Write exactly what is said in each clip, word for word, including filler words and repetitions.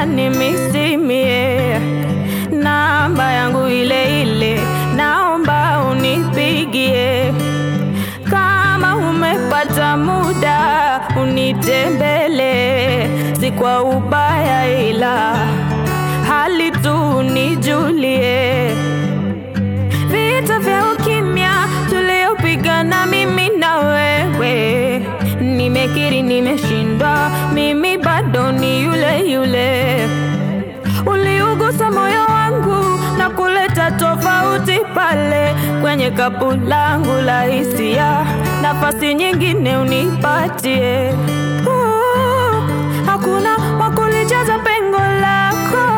unanimisimie. Namba yangu ile ile, naomba unipigie. Kama umepata muda unitembele, si kwa ubaya ila hali tu nijulie. Vita vya ukimya tuliopigana mimi na wewe, nimekiri nimeshindwa, mimi bado ni yule yule. Uliugusa moyo wangu na kuleta tofauti pale kwenye kapu langu la hisia, nafasi nyingine unipatie. uh, Hakuna wakulijaza pengo lako,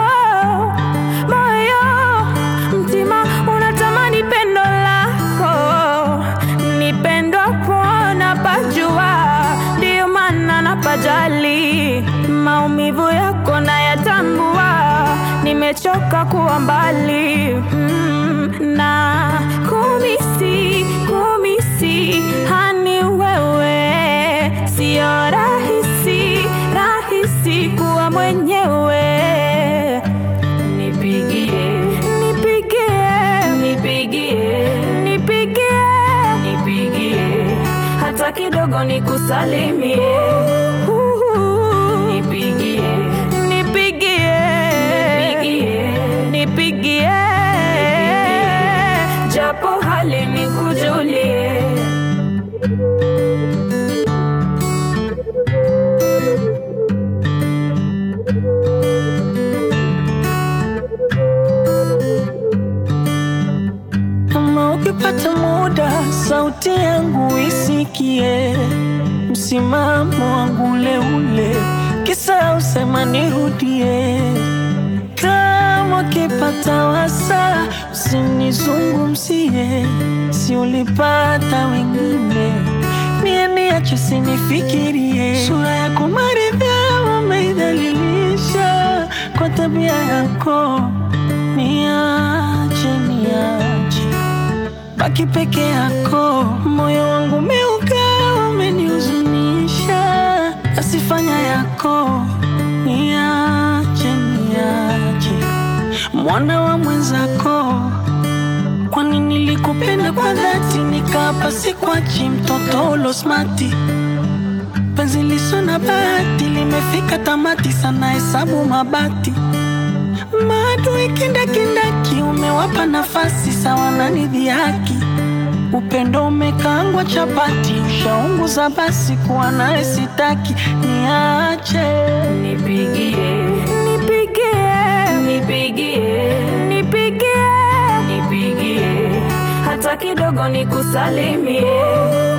moyo mtima unatamani pendo lako. Nipendwa pona pajua, ndio maana napajali. Maumivu yako na yatambua, nimechoka kuwa mbali. mm, Na kumisi, kumisi hani wewe, sio rahisi, rahisi kuwa mwenyewe. Nipigie, nipigie, nipigie, nipigie, nipigie, hata kidogo nikusalimie. Nipigie, nipigie, nipigie, nipigie, japo hali nikujulie. Kama ukipata muda sauti yangu isikie, msimamo wangu ule ule, kisa usema nirudie. Kama ukipata wasa usinizungumzie, si ulipata wengine, mie niache sinifikirie. Sura yako maridha umeidhalilisha kwa tabia yako, niache, niache baki peke yako. Moyo wangu umeuka umenihuzunisha, asifanya yako, niache, niache mwana wa mwenzako. Kwani nilikupenda kwa dhati, nikapa sikwachi, mtoto ulo smati. Penzi liso na bahati, limefika tamati, sana hesabu mabati. Maadui kindakindaki, umewapa nafasi sawa na nidhihaki. Upendo umekaangwa chapati, ushaunguza basi kuwa nae sitaki. Niache, nipigie, nipigie, nipigie, nipigie, nipigie, hata kidogo nikusalimie.